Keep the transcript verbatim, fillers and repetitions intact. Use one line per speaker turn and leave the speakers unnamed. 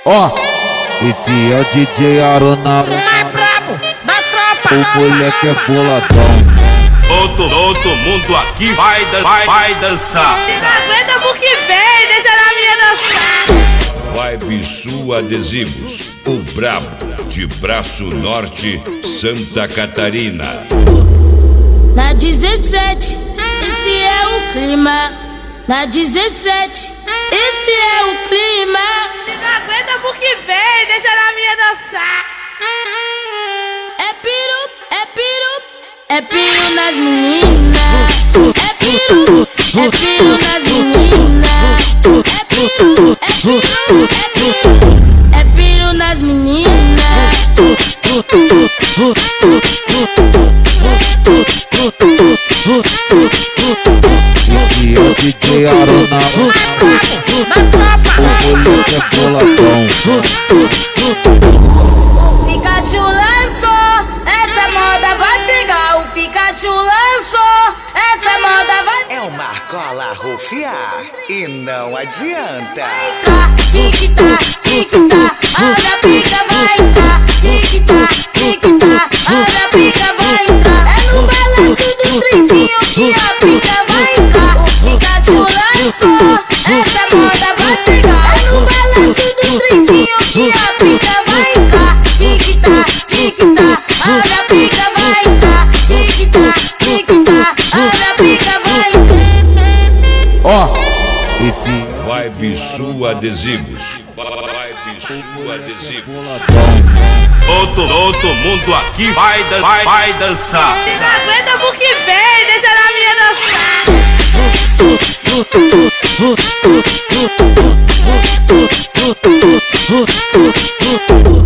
Ó, esse é o D J Arona,
Mais brabo da tropa.
o moleque é boladão.
Todo, todo mundo aqui vai, dan vai, vai dançar.
Se não aguenta pro que vem, deixa na minha dançar.
Vibe Sul Adesivos, o brabo de Braço Norte, Santa Catarina.
Na dezessete, esse é o clima. Na dezessete, esse é o clima.
Se não aguenta pro que vem, deixa na minha dançar.
É piru, é piru, é piru nas meninas. É piru, é piru nas meninas. É piru, é piru, é piru, é piru nas meninas.
Esse é o D J Arona, o moleque é boladão.
O Pikachu lançou, essa moda vai pegar. O Pikachu lançou, essa moda vai pegar.
É uma cola rufiar e não adianta.
Tic-tac, tic-tac, olha a pica vai entrar. Tic-tac, tic-tac, olha a pica vai entrar. É no balanço do trenzinho que a pica vai entrar. O Pikachu lançou, essa moda vai pegar. É no balanço do trenzinho que a pica vai entrar. Tic-tac, tic-tac, olha a pica vai entrar. Tic-tac, tic-tac, olha a pica vai entrar.
Ó, esse
Vibe Sul Adesivos. Vibe Sul Adesivos.
boladão.
Todo, todo mundo aqui vai, dan vai, vai dançar.
Se não aguenta pro que vem, deixa na minha dançar.